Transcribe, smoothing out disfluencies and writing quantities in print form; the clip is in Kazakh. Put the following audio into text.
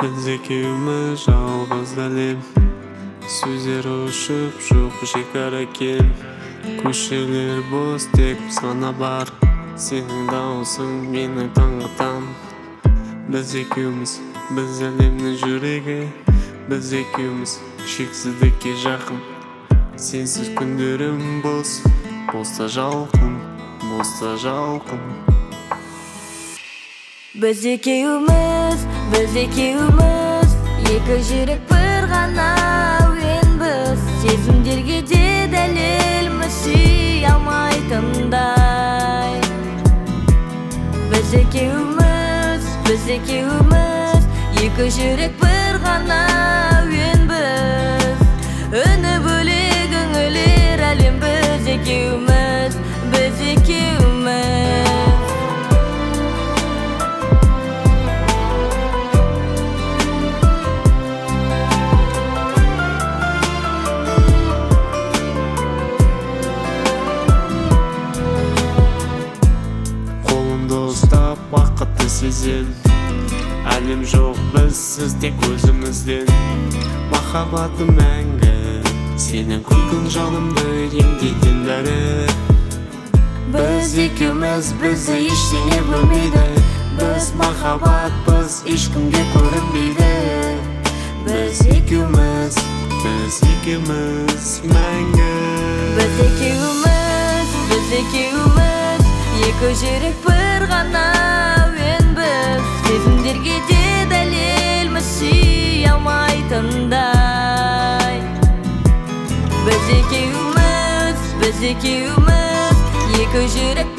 Biz ekimiz жалғыз әлем, сөздер ұшып жоқ шекара кем. Көшелер бос, тек сана бар, сенің даусың мені таңғатам. Біз екеуміз, біз әлемнің жүрегі, біз екеуміз шексіздікке жақын. Сенсіз күндерім бос, боста жалқын, боста жалқын. Біз екеуміз, екі жүрек бір ғана әуенбіз. Сезімдерге де дәлелміз, сүй алмайтындай. Біз екеуміз, екі жүрек бір ғана әуенбіз. Үні бөлек өңілер әлем. Біз екеуміз, Ұстап бақытты сезем, әлем жоқ бізсіз тек өзімізден. Махаббатым мәңгі, сенің күлкің жанымды емдейтін дәрі. Біз екеуміз, бізді ештеңе бөлмейді. Біз махаббатпыз, ешкімге көрінбейді. Біз екеуміз, мәңгі. Біз екеуміз, екі жүрек бір ғана әуенбіз. Сезімдерге де дәлелміз, сүй алмайтындай. Біз екеуміз, екі жүрек